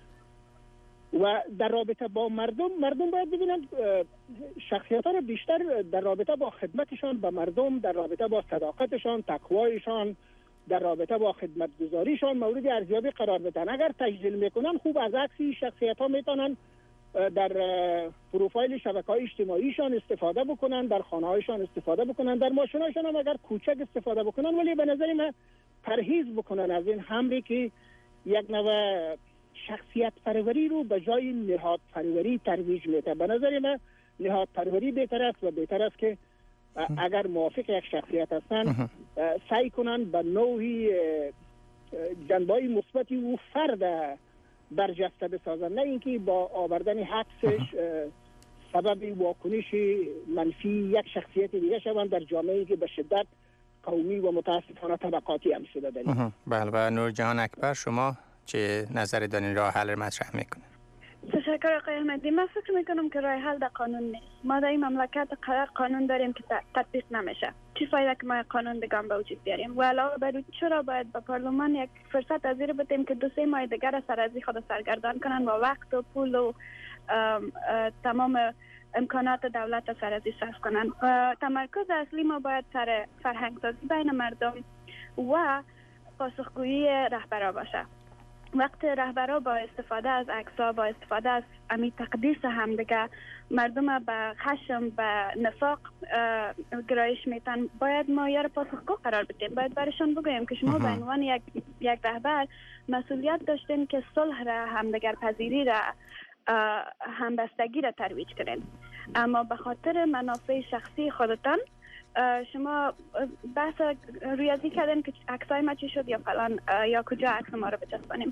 و در رابطه با مردم مردم باید ببینن شخصیت ها را بیشتر در رابطه با خدمتشان به مردم، در رابطه با صداقتشان، تقوایشان، در رابطه با خدمتگزاریشان مورد ارزیابی قرار بدن. اگر تجلیل میکنن خوب از عکس شخصیت ها میتونن در پروفایل شبکه‌های اجتماعیشان استفاده بکنن، در خانه‌هایشان استفاده بکنن، در ماشین‌هایشان هم اگر کوچک استفاده بکنن، ولی به نظر من پرهیز بکنن از این حملی که یک نوع شخصیت پروری رو به جای نهاد پروری ترویج میده. به نظر من نهاد پروری بهتر است و بهتر است که اگر موافق یک شخصیت هستن سعی کنن به نوعی جنبه‌های مثبتی او فرد برجسته بسازن، نه اینکه با آوردن حدسش سبب واکنش منفی یک شخصیت دیگه شوند در جامعه‌ای که به شدت قومی و متاسفانه طبقاتی هم شده داریم. بله. و نورجهان اکبر، شما چه نظری دارین راه حل مطرح میکنین؟ تشکر آقای احمدی. من فکر میکنم که راه حل در قانون نیست. ما در این مملکت قرار قانون داریم که تطبیق نمیشه. چی فایده که ما قانون دیگه به وجود بیاریم؟ و علاوه بر چرا باید به پارلمان یک فرصت ازیر بدیم که دو سه ماه دیگر سرازی خود سرگردان کنن و وقت و پول و ام تمام امکانات دولت سرازی صرف کنن. تمرکز اصلی ما باید سر فرهنگ سازی بین مردم و پاسخگویی رهبران باشه. وقت رهبرها با استفاده از عکس‌ها، با استفاده از امی تقدیس همدیگه مردم به خشم، به نفاق گرایش میتن، باید ما یار پاسخگو قرار بدیم. باید برشان بگوییم که شما به عنوان یک یک رهبر مسئولیت داشتین که صلح را، همدیگر پذیری را، همبستگی را ترویج کنین، اما به خاطر منافع شخصی خودتان شما بحث ریاضی کردن که عکسای ما چی شد یا فلان یا کجا عکس ما رو بچسبانیم.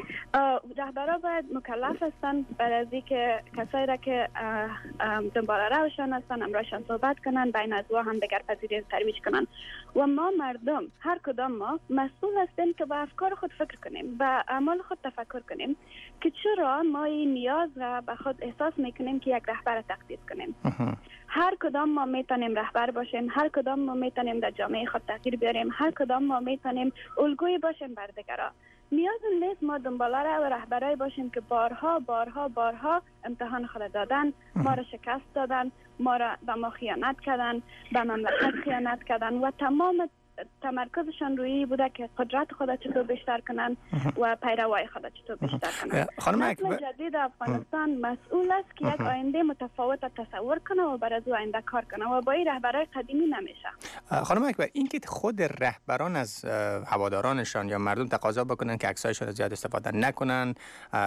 رهبرها باید مکلف هستند برای از اینکه کسایی را که دنبال روشان هستند امرایشان صحبت کنند، بین از وا هم دیگر پذیری ترویج کنند. و ما مردم، هر کدام ما مسئول هستیم که با افکار خود فکر کنیم، با اعمال خود تفکر کنیم که چرا ما این نیاز را به خود احساس میکنیم که یک رهبر تقدیس کنیم. هر کدام ما میتونیم رهبر باشیم، هر کدام ما میتونیم در جامعه خود تغییر بیاریم، هر کدام ما میتونیم الگویی باشیم بر دیگران. نیاز نیست ما دنباله و رهبرای باشیم که بارها بارها بارها امتحان خود دادن، ما را شکست دادن، ما را به ما خیانت کردن، به مملکت خیانت کردن و تمام تمرکزشان روی بوده که قدرت خود چطور بیشتر کنن و پیروای خود چطور بیشتر کنن. نسل جدید افغانستان مسئول است که یک آینده متفاوت تصور کنه و برای از آینده کار کنه و با این رهبرای قدیمی نمیشه. خانم اکبر، این که خود رهبران از هوادارانشان یا مردم تقاضا بکنن که عکسایشان زیاد استفاده نکنن،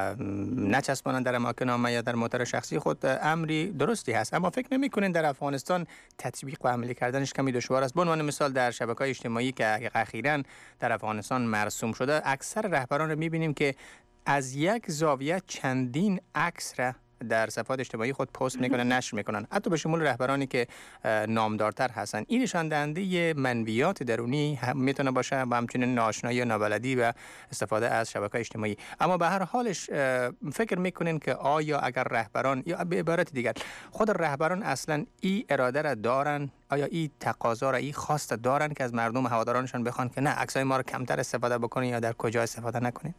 نچسبانن در اماکن عامه یا در موتور شخصی خود، امری درستی هست، اما فکر نمی‌کنین در افغانستان تطبیق و عملی کردنش کمی دشوار است؟ به عنوان مثال در شبکه‌های اجتماعی که اخیراً در افغانستان مرسوم شده، اکثر رهبران رو می‌بینیم که از یک زاویه چندین عکس را در صفحات اجتماعی خود پست میکنن، نشر میکنن، حتی به شمول رهبرانی که نامدارتر هستن. این نشان دهنده منویات درونی هم میتونه باشه و همچنین ناآشنایی و نابلدی و استفاده از شبکه‌های اجتماعی. اما به هر حالش فکر میکنین که آیا اگر رهبران، یا به عبارت دیگر خود رهبران اصلا این اراده را دارن، آیا این تقاضا را، این خواست دارن که از مردم و هوادارانشان بخوان که نه عکسای ما رو کمتر استفاده بکنین یا در کجا استفاده نکنین؟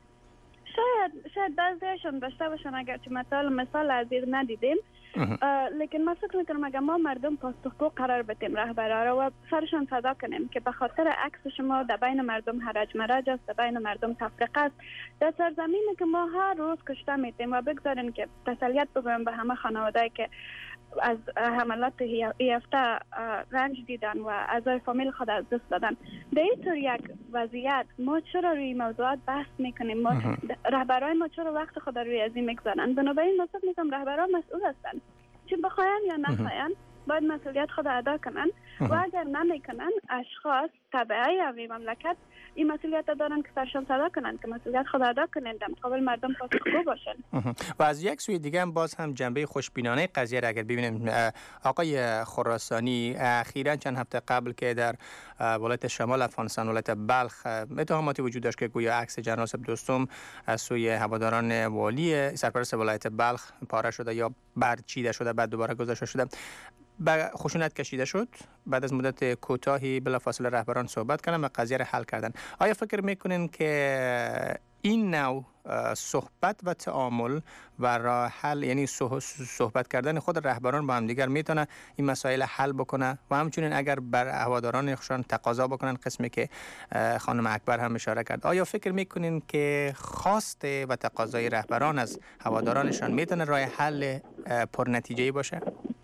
شاید شاید بعضیشون داشته باشن، اگرچه مثال مثال از این ندیدیم، لیکن من فکر میکنم اگر ما مردم پاسخگو قرار بدیم رهبرها را و سرشان صدا کنیم که به خاطر عکس شما در بین مردم حرج مرج است، در بین مردم تفرقه است، در سرزمینی که ما هر روز کشته میتیم و بگذاریم که تسلیت بگویم به همه خانواده‌ای که از حملات ای هفته رنج دیدن و اعضای فامیل خود از دست دادن. در اینطور یک وضعیت ما چرا روی موضوعات بحث میکنیم؟ ما رهبرای ما چرا وقت خود روی از این میگذارن؟ بنابراین من فکر میکنم رهبران مسئول هستند، چه بخواین یا نخواین باید مسئولیت خود ادا کنن و اگر نمیکنن اشخاص تبعی همین مملکت این مسئولیت دارن که سرشان صدا کنن که مسئولیت خود ادا کنن، در مقابل مردم پاسخگو باشن. و از یک سوی دیگه هم باز هم جنبه خوشبینانه قضیه را اگر ببینیم، آقای خراسانی اخیراً چند هفته قبل که در ولایت شمال افغانستان، ولایت بلخ، اتهاماتی وجود داشت که گویا عکس جناب دوستم از سوی هواداران والی سرپرست ولایت بلخ پاره شده یا برچیده شده، بعد دوباره گذاشته شده، به خشونت کشیده شد. بعد از مدت کوتاهی بلافاصله رهبران صحبت کردن و قضیه را حل کردن. آیا فکر میکنین که این نوع صحبت و تعامل و راه حل، یعنی صحبت کردن خود رهبران با هم دیگر میتونه این مسائل حل بکنه و همچنین اگر بر هوادارانشان تقاضا بکنن، قسمی که خانم اکبر هم اشاره کرد، آیا فکر میکنین که خواست و تقاضای رهبران از هوادارانشان میتونه راه حل پرنتیجه‌ای باشه؟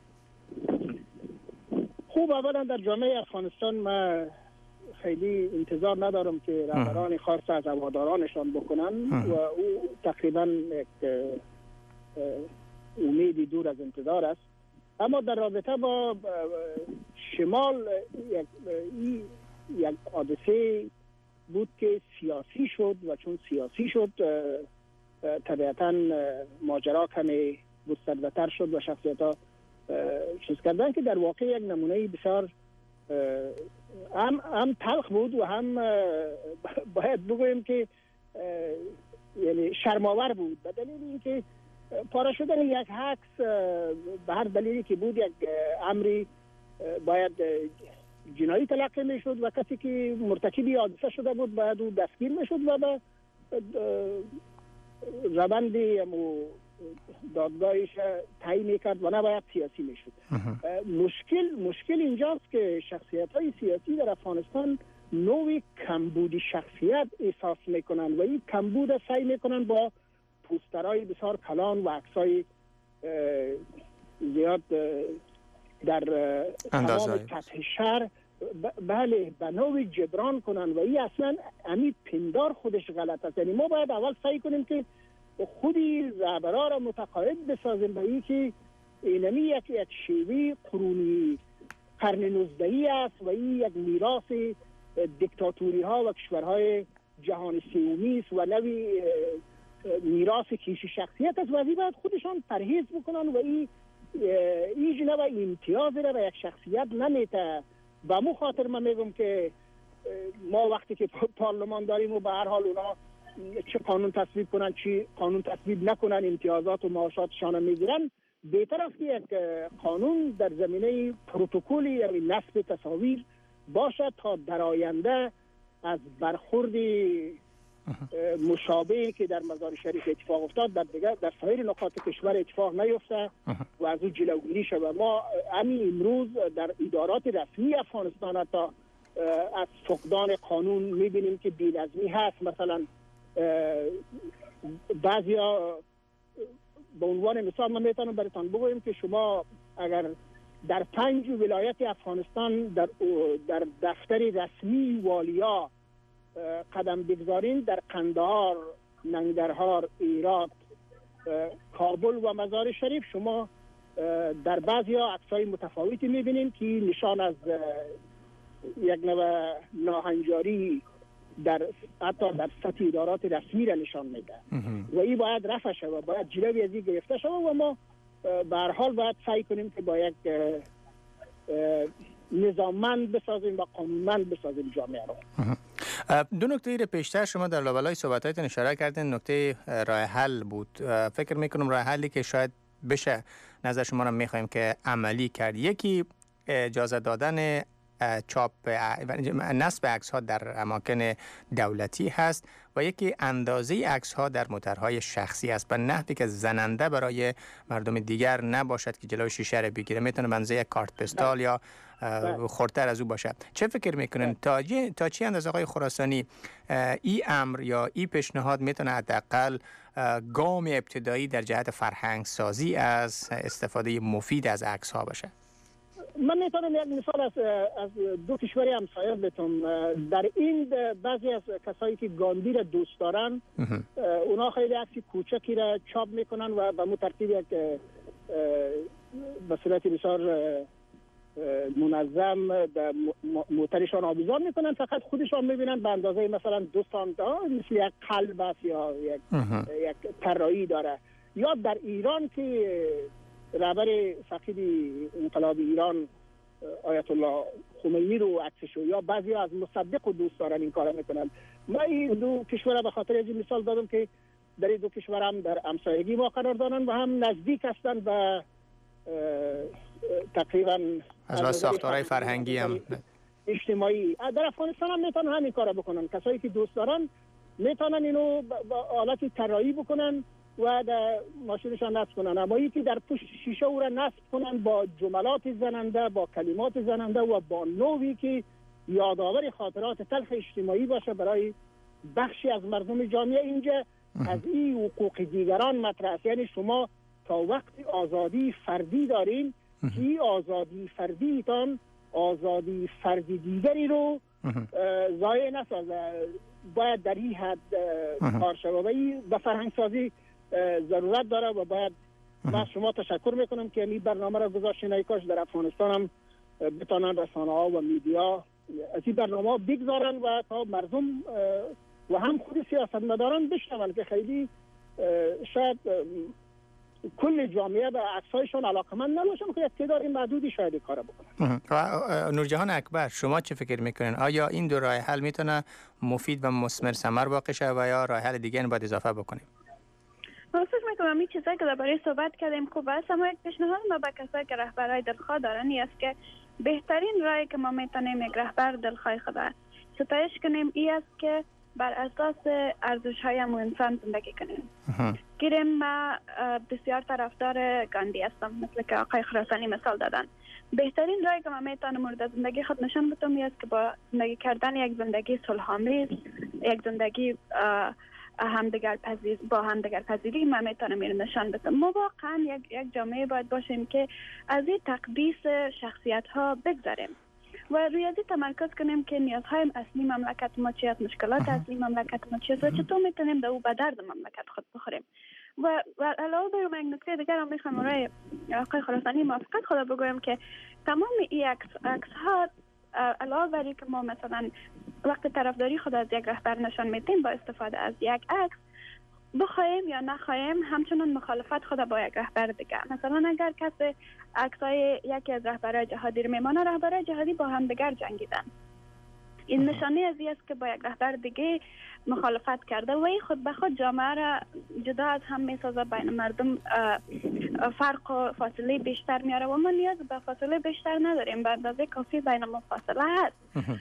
خوب، اولا در جامعه افغانستان ما خیلی انتظار ندارم که رهبران خاص از هوادارانشان بکنن و او تقریبا یک امیدی دور از انتظار است. اما در رابطه با شمال یک یک حادثه بود که سیاسی شد و چون سیاسی شد طبیعتا ماجرا کمی گسترده‌تر شد و شخصیت‌ها چیز کردن که در واقع یک نمونه بسیار هم هم تلخ بود و هم باید بگویم که یعنی شرم‌آور بود، به دلیل اینکه پاره شدن یک عکس به هر دلیلی که بود یک امری باید جنایی تلقی میشد و کسی که مرتکب حادثه شده بود باید او دستگیر میشد و به روند دادگاهش تعیین میکرد و نباید سیاسی میشد. مشکل مشکل اینجاست که شخصیت های سیاسی در افغانستان نوعی کمبود شخصیت احساس میکنن و این کمبود سعی میکنن با پوسترهای بسیار کلان و عکسای زیاد در تمام سطح شهر بله به نوعی جبران کنن و این اصلا امی پندار خودش غلط است. یعنی ما باید اول سعی کنیم که خودی رهبرا را متقاعد بسازیم به این که اینمی یک یک شیوه قرونی قرن نوزدهی است و این یک میراث دیکتاتوری ها و کشورهای جهان سومی است و نوی میراث کیش شخصیت است و این باید خودشان پرهیز بکنن و این این جنبه امتیاز را به یک شخصیت نمیته. و مو خاطر من میگم که ما وقتی که پارلمان داریم و به هر حال اونا چه قانون تصویب کنن چی قانون تصویب نکنن امتیازات و معاشاتشان میگیرن، بهتر است که یک قانون در زمینه پروتکلی یعنی نصب تصاویر باشد تا در آینده از برخورد مشابهی که در مزار شریف اتفاق افتاد در دیگر در سایر نقاط کشور اتفاق نیفته و از او جلوگیری شود. ما همین امروز در ادارات رسمی افغانستان حتی از فقدان قانون میبینیم که بی‌نظمی هست. مثلا بعضیا به عنوان مثال من میتونم براتون بگویم که شما اگر در پنج ولایت افغانستان در در دفتر رسمی والیا قدم بگذارین، در قندهار، ننگرهار، هرات، کابل و مزار شریف شما در بعضی ها عکسای متفاوتی میبینین که نشان از یک نوع ناهنجاری در حتی در سطح ادارات رسمی را نشان میده و این باید رفع شود، باید جلوی از این گرفته شود و ما به هر حال باید سعی کنیم که با یک نظاممند بسازیم و قانونمند بسازیم جامعه رو. دو نکته را پیشتر شما در لابلای صحبتاتون اشاره کردین، نکته راه حل بود. فکر میکنم راه حلی که شاید بشه نظر شما را میخوایم که عملی کرد، یکی اجازه دادن چاپ نصب عکس ها در اماکن دولتی هست و یکی اندازه عکس ها در موترهای شخصی است به نحوی که زننده برای مردم دیگر نباشد که جلوی شیشه را بگیره، میتونه بنزه یک کارت پستال یا خردتر از او باشد. چه فکر میکنن تا تا چی اندازه آقای خراسانی ای امر یا ای پیشنهاد میتونه حداقل گام ابتدایی در جهت فرهنگ سازی از استفاده مفید از عکس ها باشه؟ من میتونم یک مثال از از دو کشور همسایه بتونم. در این بعضی از کسایی که گاندی را دوست دارن اونا خیلی عکس کوچکی را چاپ میکنن و به مو ترتیب یک به صورت بسیار منظم به موترشان آویزان میکنن، فقط خودشان میبینن به اندازه مثلا دو سانتا مثل یک قلب است یا یک یک طراحی داره. یا در ایران که رهبر فقید انقلاب ایران آیت الله خمینی رو عکسشو یا بعضی از مصدق و دوست دارن این کارا میکنن. ما این دو کشور به خاطر از این مثال دادم که در این دو کشور هم در همسایگی ما قرار دارن و هم نزدیک هستن و تقریبا از واسه ساختارهای فرهنگی هم اجتماعی در افغانستان هم میتونن همین کارا بکنن. کسایی که دوست دارن میتونن اینو با آلت طراحی بکنن و در ماشینشان نصب کنن، اما یکی در پشت شیشه او را نصب کنن با جملات زننده، با کلمات زننده و با نوعی که یادآور خاطرات تلخ اجتماعی باشه برای بخشی از مردم جامعه. اینجا از این حقوق دیگران مطرح است، یعنی شما تا وقتی آزادی فردی دارین که آزادی فردیتان آزادی فردی دیگری رو ضایع نسازه، باید در این حد کار شود و این به فرهنگ سازی ضرورت داره و باید من شما تشکر میکنم که این برنامه را گذاشتین. ای کاش در افغانستان هم بتانن رسانه ها و میدیا از این برنامه بگذارن و تا مردم و هم خود سیاستمداران بشنون که خیلی شاید کل جامعه به عکسایشون علاقمند نباشن که تعداد محدودی شاید کار بکنن. و نورجهان اکبر شما چه فکر میکنین؟ آیا این دو راه حل میتونه مفید و مثمر ثمر واقع شه و یا راه حل دیگه باید اضافه بکنیم؟ من فکر میکنم این چیزایی که درباره صحبت کردیم خوب است، اما یک پیشنهاد ما به کسایی که رهبرای دلخواه دارن است که بهترین راهی که ما میتونیم یک رهبر دلخواه خود ستایش کنیم ای است که بر اساس ارزش های همون انسان زندگی کنیم. گیریم ما بسیار طرفدار گاندی هستم، مثل که آقای خراسانی مثال دادن. بهترین رای که من میتونم مورد زندگی خود نشان بدم است که با زندگی کردن یک زندگی صلح‌آمیز، یک زندگی همدیگر پذیر با همدیگر پذیری من میتونم این نشان بدم. ما واقعا یک یک جامعه باید باشیم که از این تقدیس شخصیت ها بگذاریم و روی ازی تمرکز کنیم که نیازهای اصلی مملکت ما چی است، مشکلات اصلی مملکت ما چی است و چطور میتونیم به او به درد مملکت خود بخوریم. و و علاوه بر یک نکته دیگر هم میخوام برای آقای خراسانی موافقت خود بگویم که تمام این عکس عکس ها علاوه بر که ما مثلا وقت طرفداری خود از یک رهبر نشان میدیم با استفاده از یک عکس، بخوایم یا نخوایم همچنان مخالفت خود با یک رهبر دیگه. مثلا اگر کسی عکسای یکی از رهبرای جهادی رو میمانه، رهبرای جهادی با هم دیگر جنگیدن، این نشانه از این است که با یک رهبر دیگه مخالفت کرده و این خود به خود جامعه را جدا از هم میسازه، بین مردم فرق و فاصله بیشتر میاره و ما نیاز به فاصله بیشتر نداریم، به اندازه کافی بین ما فاصله هست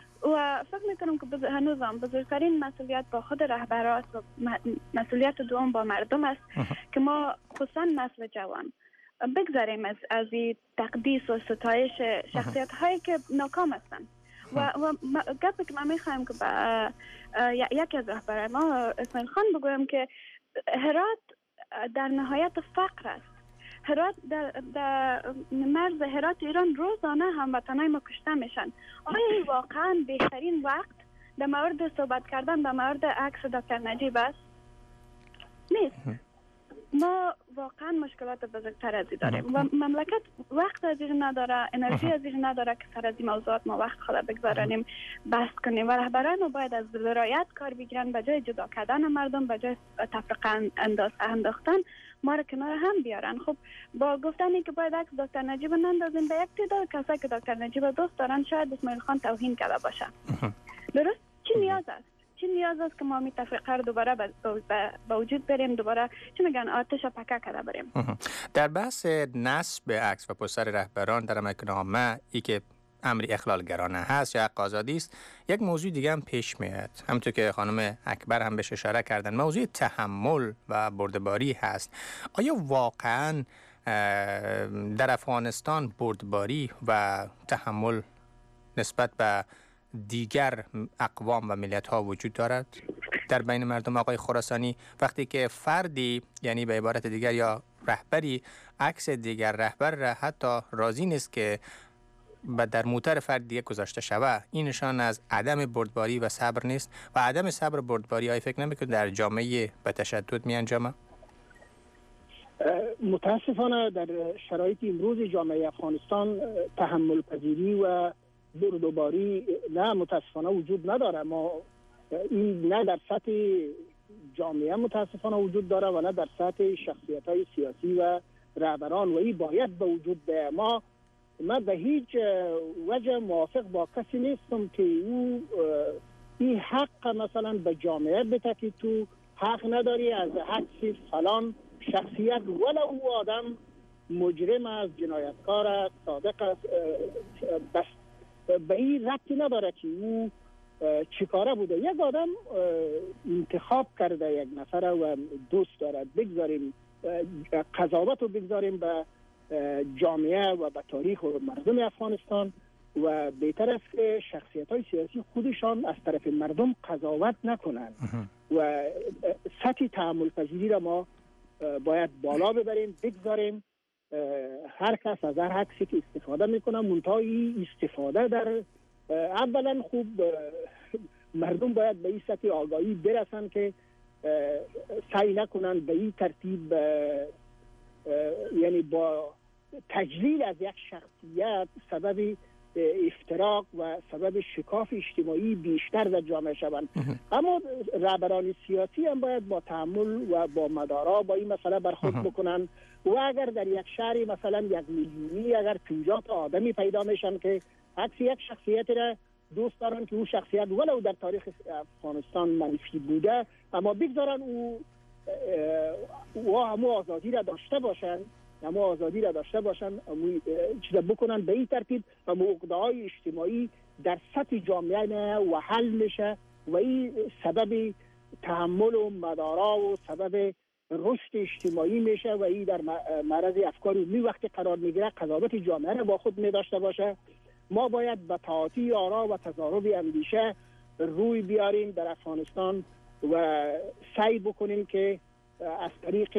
و فکر میکنم که هنوز هم بزرگترین مسئولیت با خود رهبر است و مسئولیت دوم با مردم است که ما خصوصا نسل جوان بگذاریم از از این تقدیس و ستایش شخصیت هایی که ناکام هستند. و و گپی که من میخوایم که با یکی از رهبران ما اسماعیل خان بگویم که هرات در نهایت فقر است. هرات در, در مرز هرات ایران روزانه هموطنای ما کشته میشن. آیا واقعا بهترین وقت در مورد صحبت کردن در مورد عکس دکتر نجیب است؟ نیست. ما واقعا مشکلات بزرگتر از این داریم و مملکت وقت از این نداره، انرژی از این نداره که سر از این موضوعات ما وقت خود بگذاریم بحث کنیم و رهبران ما باید از ولایت کار بگیرن، به جای جدا کردن مردم، به جای تفرقه انداختن ما را کنار هم بیارن. خب با گفتنی که باید عکس دکتر نجیب نندازیم به یک تعداد کسایی که دکتر نجیب دوست دارن، شاید اسماعیل خان توهین کرده باشه. درست؟ چی نیاز است؟ چی نیاز است که ما می تفریقه رو دوباره با وجود بریم، دوباره چی میگن آتش پکه کرده بریم. در بحث نصب عکس و پوستر رهبران در امکنامه ای که امری اخلالگرانه هست یا حق آزادی است، یک موضوع دیگه هم پیش میاد، همونطور که خانم اکبر هم بهش اشاره کردن، موضوع تحمل و بردباری هست. آیا واقعا در افغانستان بردباری و تحمل نسبت به دیگر اقوام و ملت ها وجود دارد در بین مردم؟ آقای خراسانی، وقتی که فردی، یعنی به عبارت دیگر یا رهبری، عکس دیگر رهبر را حتی راضی نیست که و در موتر فرد دیگه گذاشته شوه، این نشان از عدم بردباری و صبر نیست و عدم صبر بردباری های فکر نمی‌کنید در جامعه به تشدد می انجامه؟ متاسفانه در شرایط امروز جامعه افغانستان تحمل پذیری و بردباری نه متاسفانه وجود نداره. ما این نه در سطح جامعه متاسفانه وجود داره و نه در سطح شخصیت های سیاسی و رهبران و این باید به وجود به ما. من به هیچ وجه موافق با کسی نیستم که او این حق مثلا به جامعه بده که تو حق نداری از حق فلان شخصیت ولی او آدم مجرم است، جنایتکار است، صادق است، بس به این ربطی نداره که او چیکاره بوده. یک آدم انتخاب کرده یک نفره و دوست دارد، بگذاریم قضاوت رو بگذاریم به جامعه و به تاریخ و مردم افغانستان و بهتر است که شخصیت های سیاسی خودشان از طرف مردم قضاوت نکنند و سطح تحمل پذیری را ما باید بالا ببریم، بگذاریم هر کس از هر حقی که استفاده میکنه، منتهی استفاده در اولا خوب مردم باید به این سطح آگاهی برسن که سعی نکنن به این ترتیب یعنی با تجلیل از یک شخصیت سبب افتراق و سبب شکاف اجتماعی بیشتر در جامعه شوند. اما رهبران سیاسی هم باید با تحمل و با مدارا با این مسئله برخورد بکنن و اگر در یک شهری مثلا یک میلیونی اگر پنجاه تا آدمی پیدا میشن که عکس یک شخصیت را دوست دارن که او شخصیت ولو در تاریخ افغانستان منفی بوده، اما بگذارن او و همو آزادی را داشته باشن، همو آزادی را داشته باشن چیزا بکنن به این ترتیب، همو عقده‌های اجتماعی در سطح جامعه و حل میشه و این سبب تحمل و مدارا و سبب رشد اجتماعی میشه و این در معرض افکار عمومی وقتی قرار میگیره قضاوت جامعه را با خود میداشته باشه. ما باید به تعاطی آرا و تضارب اندیشه روی بیاریم در افغانستان و سعی بکنیم که از طریق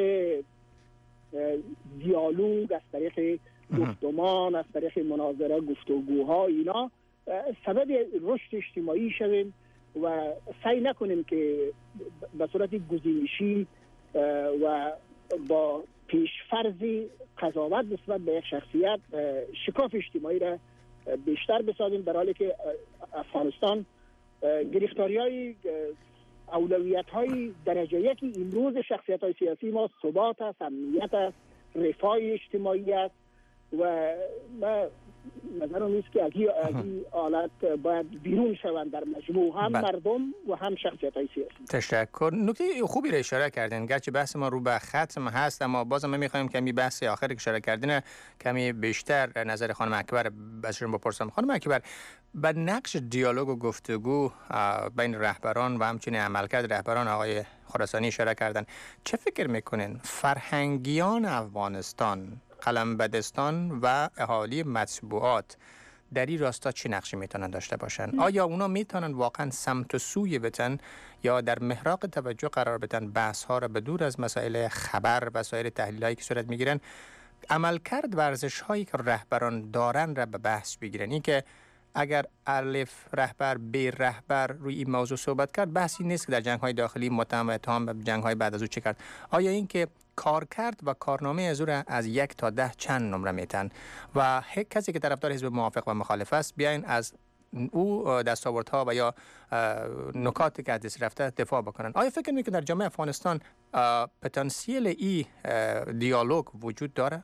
دیالوگ، از طریق گفتمان، از طریق مناظره، گفتگوها اینا سبب رشد اجتماعی شویم و سعی نکنیم که به صورت گزینشی و با پیشفرضی قضاوت نسبت به یک شخصیت شکاف اجتماعی را بیشتر بسازیم، در حالی که افغانستان گرفتاری های اولویت های درجه یکی امروز شخصیت های سیاسی ما ثبات است، امنیت است، رفاه اجتماعی است و ما نظرم نیست که از این حالت باید بیرون شوند در مجموع هم بله. مردم و هم شخصیت های سیاسی. تشکر. نکته خوبی را اشاره کردین، گرچه بحث ما رو به ختم هست اما بازم ما می‌خوایم کمی بحث آخری که اشاره کردین کمی بیشتر نظر خانم اکبر ازشون بپرسم. خانم اکبر، به نقش دیالوگ و گفتگو بین رهبران و همچنین عملکرد رهبران آقای خراسانی اشاره کردن، چه فکر میکنین فرهنگیان افغانستان، قلمبدستان و اهالی مطبوعات در این راستا چه نقشی میتونن داشته باشن؟ آیا اونا میتونن واقعا سمت و سوی بتن یا در محراق توجه قرار بدن بحث ها را به دور از مسائل خبر و سایر تحلیل هایی که صورت میگیرن، عملکرد ورزش هایی که رهبران دارن را به بحث بگیرن؟ این که اگر الف رهبر به رهبر روی این موضوع صحبت کرد، بحثی نیست که در جنگ های داخلی متهم و اتهام به جنگ های بعد از او چه کرد. آیا این که کار کرد و کارنامه از او را از یک تا ده چند نمره میتن و کسی که طرفدار حزب موافق و مخالف است بیاین از او دستاوردها و یا نکاتی که از دست رفته دفاع بکنن؟ آیا فکر میکنید که در جامعه افغانستان پتانسیل ای دیالوگ وجود داره؟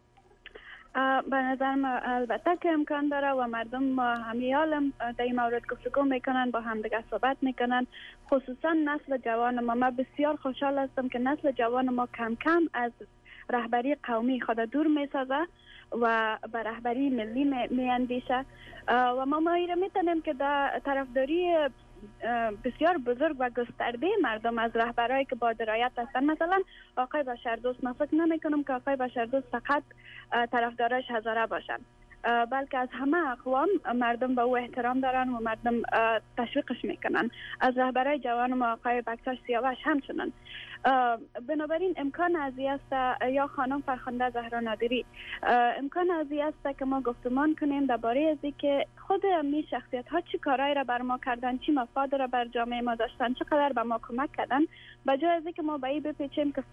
به نظر ما البته که امکان داره و مردم ما همیال در این مورد گفتگو میکنن، با هم دیگه صحبت میکنن، خصوصا نسل جوان ما. من بسیار خوشحال هستم که نسل جوان ما کم کم از رهبری قومی خود دور میسازه و به رهبری ملی میاندیشه و ما مایره میتونیم که در طرفداری بسیار بزرگ و گسترده مردم از رهبرایی که با درایت هستن، مثلا آقای بشردوست، من فکر نمی کنم که آقای بشردوست فقط طرفدارش هزاره باشن، بلکه از همه اقوام مردم به او احترام دارن و مردم تشویقش میکنن. از رهبرای جوان ما آقای بکتاش سیاوش همچنان. بنابراین امکان ازی است، یا خانم فرخنده زهرا نادری، امکان ازی است که ما گفتمان کنیم درباره ازی که خود می شخصیت ها چی کارایی را بر ما کردن، چی مفاد را بر جامعه ما داشتن، چقدر به ما کمک کردن، بجای ازی که ما به این بپیچیم که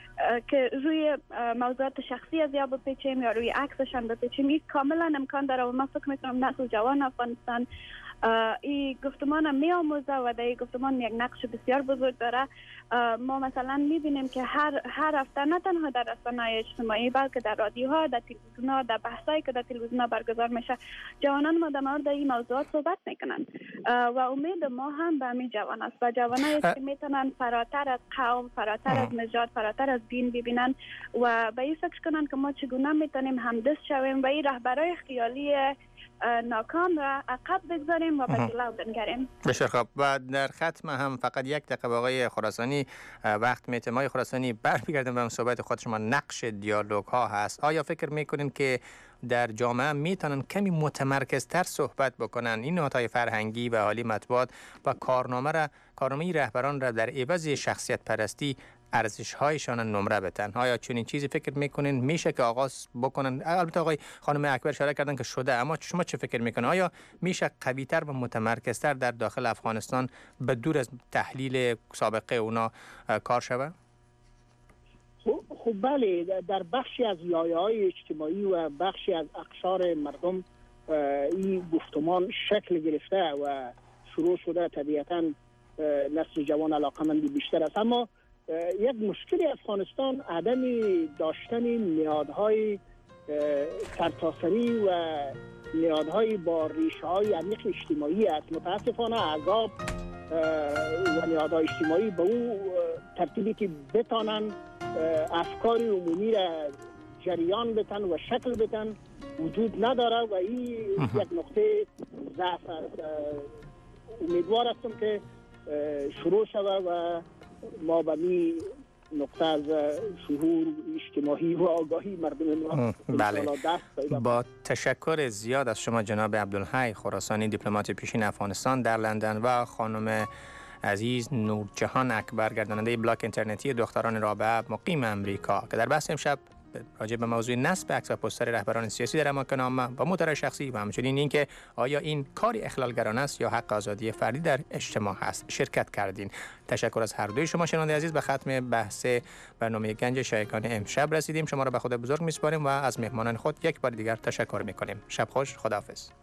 که روی موضوعات شخصی از یا بپیچیم یا روی عکسشان بپیچیم. این کاملا امکان داره و من فکر میکنم نسل جوان افغانستان این گفتمان می آموزه و در این گفتمان یک نقش بسیار بزرگ داره. ما مثلا می بینیم که هر هر هفته نه تنها در رسانه‌های اجتماعی بلکه در رادیوها، در تلویزیون‌ها، در بحثایی که در تلویزیون‌ها برگزار میشه، جوانان ما در مورد این موضوعات صحبت میکنن و امید ما هم به همین جوان است و جوانایی که میتونن فراتر از قوم، فراتر از نژاد، فراتر از دین ببینن و به این فکر کنن که ما چگونه میتونیم همدست شویم و این رهبرای خیالی ناکام را عقب بگذاریم و به جلو بنگریم. بسیار خوب. و در ختم هم فقط یک دقیقه آقای خراسانی وقت میتیم. آقای خراسانی برمیگردیم به صحبت خود شما، نقش دیالوگ ها هست. آیا فکر میکنین که در جامعه میتونن کمی متمرکزتر صحبت بکنن، این نهادهای فرهنگی و حالی مطبوعات و کارنامه را کارنامه رهبران را در عوض شخصیت پرستی ارزش هایشان نمره بدن؟ آیا چنین چیزی فکر میکنین میشه که آغاز بکنن؟ البته آقای خانم اکبر اشاره کردن که شده، اما شما چه فکر میکنین؟ آیا میشه قوی‌تر و متمرکزتر در داخل افغانستان به دور از تحلیل سابقه اونا کار شود؟ خب بله، در بخشی از لایه‌های اجتماعی و بخشی از اقشار مردم این گفتمان شکل گرفته و شروع شده. طبیعتاً نسل جوان علاقه‌مندی بیشتر است، اما یک مشکلی افغانستان عدم داشتن نهادهای سرتاسری و نهادهای با ریشه‌های عمیق اجتماعی است. متاسفانه عذاب و نهادهای اجتماعی به او ترتیبی که بتانن افکار عمومی را جریان بتن و شکل بتن وجود نداره و این یک نقطه ضعف است. امیدوار هستم که شروع شود و ما به می نقطه از شعور اجتماعی و آگاهی مردم ما بله. با تشکر زیاد از شما جناب عبدالحی خراسانی، دیپلمات پیشین افغانستان در لندن، و خانم عزیز نورجهان اکبر، گرداننده بلاک اینترنتی دختران رابعه مقیم امریکا، که در بحث امشب راجع به موضوع نصب عکس و پوستر رهبران سیاسی در اماکن عامه با موتور شخصی و همچنین اینکه آیا این کاری اخلالگرانه است یا حق آزادی فردی در اجتماع است شرکت کردین. تشکر از هر دوی شما شنونده عزیز. به ختم بحث برنامه گنج شایگان امشب رسیدیم. شما را به خدا بزرگ می‌سپاریم و از مهمانان خود یک بار دیگر تشکر می‌کنیم. شب خوش، خداحافظ.